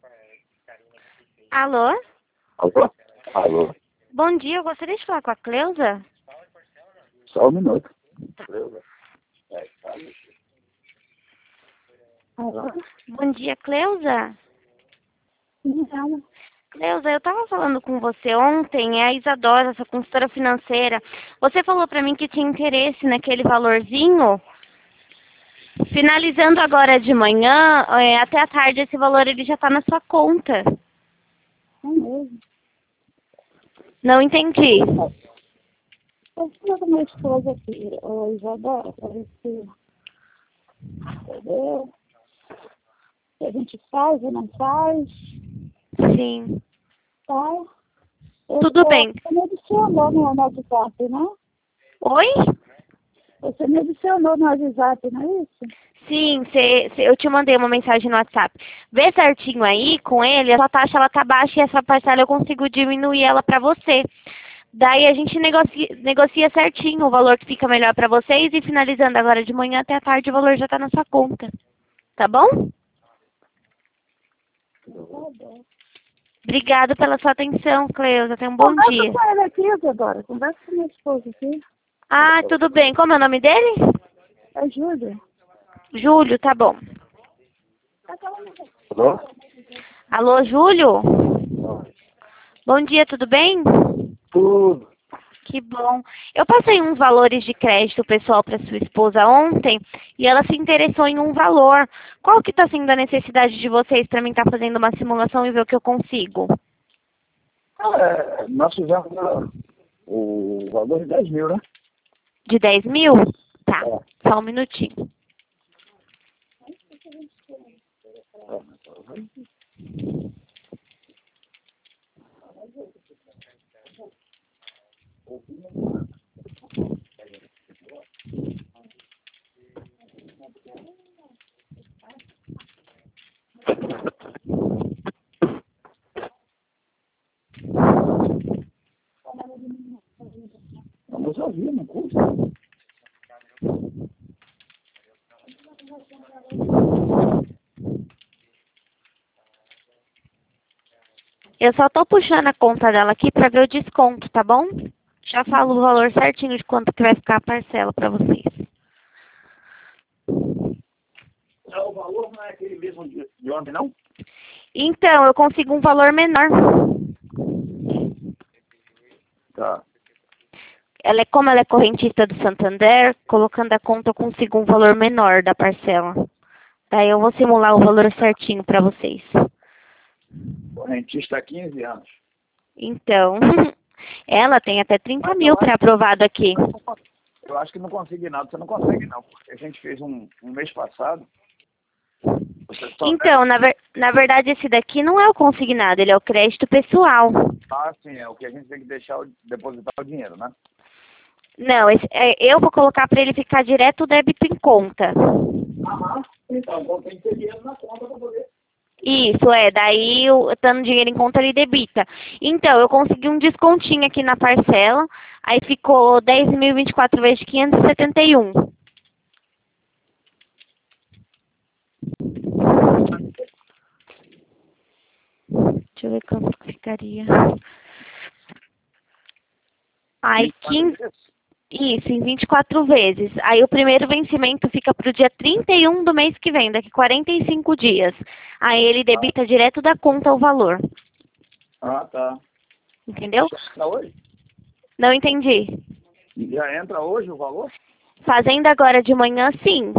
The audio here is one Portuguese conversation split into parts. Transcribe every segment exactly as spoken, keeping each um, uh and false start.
Alô? Alô? Alô? Bom dia, eu gostaria de falar com a Cleusa. Só um minuto. Alô? Bom dia, Cleusa. Não. Cleusa, eu estava falando com você ontem, é a Isadora, essa consultora financeira. Você falou para mim que tinha interesse naquele valorzinho. Finalizando agora de manhã, é, até a tarde, esse valor ele já está na sua conta. É mesmo. Não entendi. Eu fui com minha esposa aqui, ô Isadora, para ver se, entendeu? Se a gente faz ou não faz, Sim. tá? Eu, Tudo eu, bem. Você me adicionou no WhatsApp, né? Oi? Você me adicionou no WhatsApp, não é isso? Sim, cê, cê- eu te mandei uma mensagem no WhatsApp. Vê certinho aí com ele, a sua taxa ela tá baixa e essa parcela eu consigo diminuir ela para você. Daí a gente negocia, negocia certinho o valor que fica melhor para vocês e finalizando agora de manhã até a tarde o valor já tá na sua conta. Tá bom? Tá bom. Obrigado pela sua atenção, Cleusa. Tenha um bom Conversa dia. com ele aqui, Isadora. Conversa com minha esposa aqui. Ah, tudo bem. Como é o nome dele? É Júlia. Júlio, tá bom. Alô? Alô, Júlio? Bom dia, tudo bem? Tudo. Que bom. Eu passei uns valores de crédito pessoal para sua esposa ontem e ela se interessou em um valor. Qual que está sendo a necessidade de vocês para mim estar fazendo uma simulação e ver o que eu consigo? É, nós fizemos ah, o valor de dez mil, né? De dez mil? Tá, É. só um minutinho. Vamos ouvir, não custa. Eu só tô puxando a conta dela aqui para ver o desconto, tá bom? Já falo o valor certinho de quanto que vai ficar a parcela para vocês. O valor não é aquele mesmo de, de ontem, não? Então, eu consigo um valor menor. Tá. Ela é, como ela é correntista do Santander, colocando a conta eu consigo um valor menor da parcela. Daí eu vou simular o valor certinho para vocês. Correntista há quinze anos. Então, ela tem até trinta Mas mil eu para acho- aprovado aqui. Eu acho que não consegui nada. Você não consegue, não. Porque a gente fez um, um mês passado. Você só Então, na, ver, na verdade, esse daqui não é o consignado, ele é o crédito pessoal. Ah, sim, é o que a gente tem que deixar, o, depositar o dinheiro, né? Não, esse, é, eu vou colocar para ele ficar direto o débito em conta. Aham. Então, então tem que ter dinheiro na conta para poder. Isso, é. Daí, o- estando dinheiro em conta, ele debita. Então, eu consegui um descontinho aqui na parcela. Aí ficou dez mil e vinte e quatro vezes de quinhentos e setenta e um. Deixa eu ver quanto que ficaria. Aí, quinze... Isso, em vinte e quatro vezes. Aí o primeiro vencimento fica para o dia trinta e um do mês que vem, daqui quarenta e cinco dias. Aí ele debita direto da conta o valor. Ah, tá. Entendeu? Já entra hoje? Não entendi. Já entra hoje o valor? Fazendo agora de manhã, sim.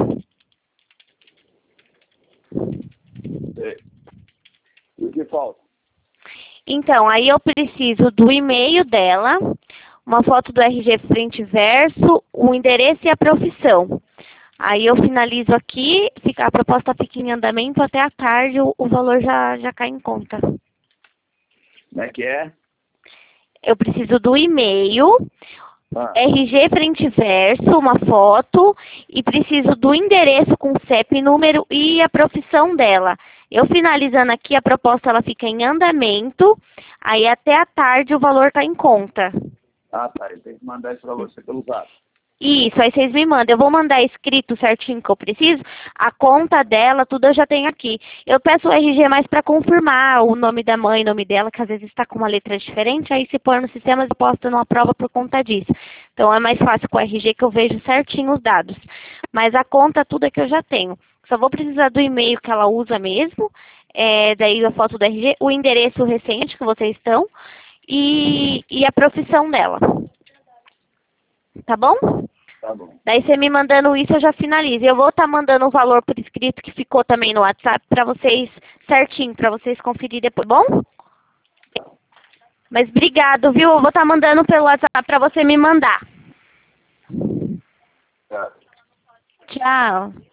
Sei. E o que falta? Então, aí eu preciso do e-mail dela, uma foto do R G frente e verso, o endereço e a profissão. Aí eu finalizo aqui, fica, a proposta fica em andamento até a tarde, o, o valor já, já cai em conta. Como é que é? Eu preciso do e-mail, Ah, R G frente e verso, uma foto, e preciso do endereço com C E P, número e a profissão dela. Eu finalizando aqui, a proposta ela fica em andamento, aí até a tarde o valor está em conta. ah, tá. Ele tem que mandar isso para você pelo zap. Isso, aí vocês me mandam. Eu vou mandar escrito certinho que eu preciso. A conta dela, tudo eu já tenho aqui. Eu peço o R G mais para confirmar o nome da mãe, o nome dela, que às vezes está com uma letra diferente. Aí se pôr no sistema, eu posto numa prova por conta disso. Então é mais fácil com o R G que eu vejo certinho os dados. Mas a conta, tudo é que eu já tenho. Só vou precisar do e-mail que ela usa mesmo. É, daí a foto do R G, o endereço recente que vocês estão e, e a profissão dela. Tá bom? Tá bom. Daí você me mandando isso, eu já finalizo. Eu vou estar tá mandando o valor por escrito que ficou também no WhatsApp para vocês, certinho, para vocês conferirem depois, bom? Mas obrigado, viu? Eu vou estar tá mandando pelo WhatsApp para você me mandar. Tá. Tchau.